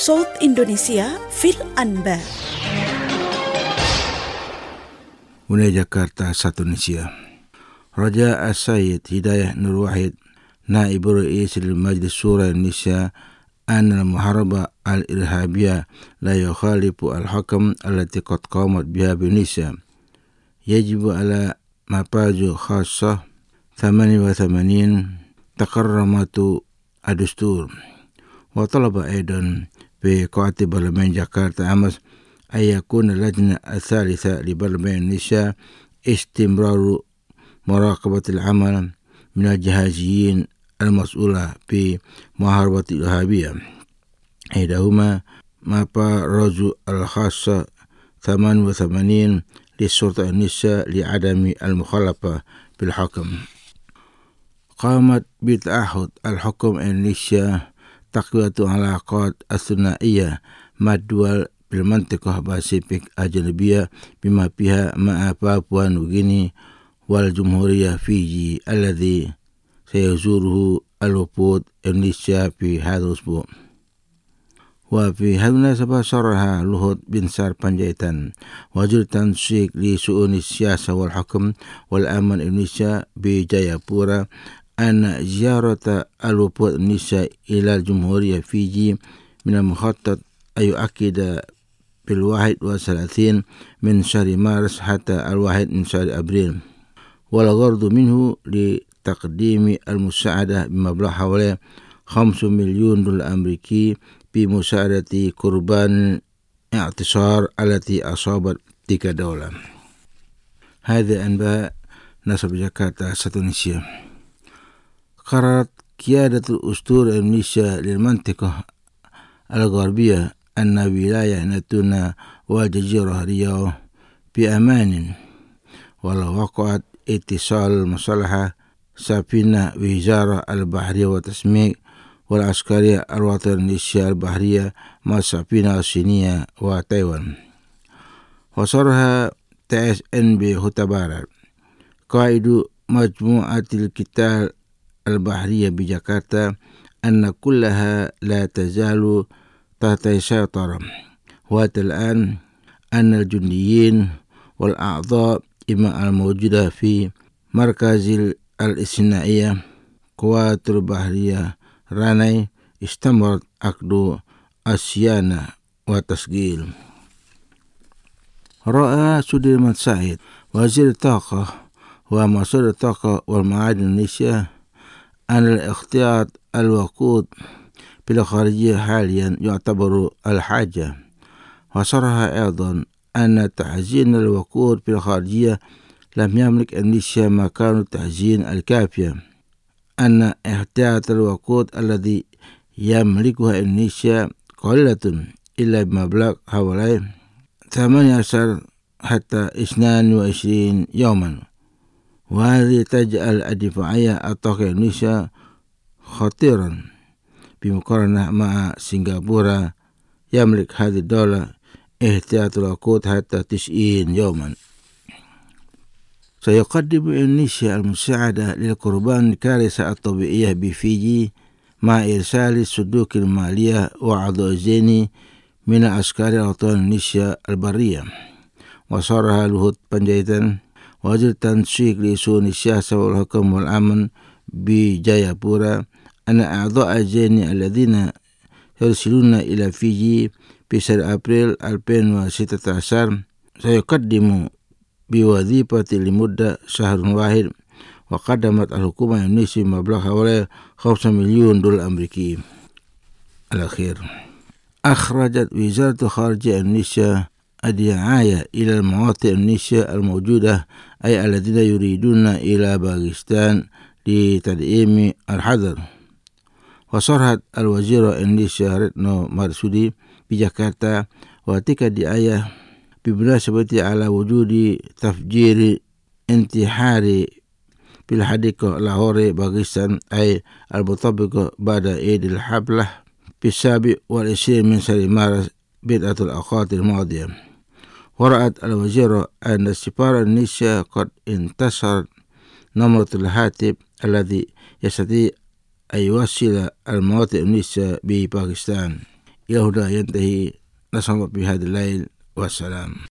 صوت إندونيسيا في الأنباء. هنا جاكرتا ساتونيسيا. رجاء السيد هداية نور واحد نائب رئيس المجلس الشورى النساء أن المحاربة الإرهابية لا يخالف الحكم التي قد قامت بها بنيسا. يجب على مبادئ خاصة 88 تكرمة الدستور. وطلب أيضا في قاعة برلمان جاكرتا أمس أن يكون اللجنة الثالثة لبرلمان النساء استمرار مراقبة العمل من الجهازيين المسؤولة بمحاربة الإرهابية. إحداهما مبادئ الخاصة 88 للسلطة النساء لعدم المخالفة بالحكم. قامت بتعهد الحكم النساء تقوية العلاقات الثنائية مع الدول بالمنطقة باسيفيك الجنوبية بما فيها مع بابوا نوغيني والجمهورية فيجي الذي سيزوره الوفود النساء في هذا الأسبوع. وفي هذه المناسبة صرح لوهوت بن سار بانجايتان وزير التنسيق لشؤون السياسة والحكم والأمن النساء بجايابورا أن زيارة الوفود النساء إلى الجمهورية فيجي من المخطط أن يؤكد بال31 من شهر مارس حتى 1 من شهر أبريل، والغرض منه لتقديم المساعدة بمبلغ حوالي 5 مليون دولار أمريكي بمساعدة قربان الاعتصار التي أصابت تلك الدولة. هذا أنباء نصب جاكرتا ساتونيسيا. قررت قيادة الأسطول النساء للمنطقة الغربية أن ولاية ناتونا والجزيرة ريو بأمان، ولو وقعت اتصال مصالحة سفينة وزارة البحرية والتسميك والعسكرية الوطنية النساء البحرية مع السفينة الصينية وتايوان. وصرها TSNB هوتابارا قائد مجموعة القتال البحرية بجاكرتا أن كلها لا تزال تحت السيطرة، وحتى الآن أن الجنديين والأعضاء إما الموجودة في مركز الاستثنائية قوات البحرية راناي استمرت عقد الصيانة والتسجيل. رأى سليمان سعيد وزير الطاقة ومصادر الطاقة والمعادن النساء أن الاحتياط الوقود بالخارجية حاليا يعتبر الحاجة. وصرح أيضا أن تخزين الوقود بالخارجية لم يملك النساء مكان التخزين الكافية، أن احتياط الوقود الذي يملكها النساء قليلة إلا بمبلغ حوالي 18 حتى 22 يوما، وهذه تجعل الدفاعية الطاقة النساء خطيرا بمقارنة مع سنغافورة يملك هذه الدولة احتياط الوقود حتى 90 يوما. سيقدم النساء المساعدة للقربان الكارثة الطبيعية بفيجي مع إرسال الصندوق المالية وأعضاء زيني من عسكري الوطن النساء البرية. وصرح لوهوت بانجايتان وزير التنسيق لشؤون السياسة والحكم والأمن بجايابورا أن أعضاء الزيني الذين يرسلون إلى فيجي في شهر أبريل 2016 سيقدموا بوظيفة لمدة شهر واحد. وقدمت الحكومة النساء مبلغ حوالي 5 مليون دولار أمريكي. الأخير، أخرجت وزارة الخارجية النساء الدعاية إلى المواطن النساء الموجودة أي الذين يريدون إلى باكستان لتدعيم الحظر. وصرحت الوزيرة النساء رتنو مارسودي بجاكرتا وتلك الدعاية بمناسبة على وجود تفجير انتحاري في الحديقة لاهور باكستان أي المطبقة بعد عيد الحفلة في 27 من شهر مارس بدءة الأوقات الماضية. ورأت الوزيرة أن السفارة النساء قد انتشر نمرة الهاتف الذي يستطيع أن يوصل المواطن النساء بباكستان إلى هنا ينتهي. نصل بهذا الليل والسلام.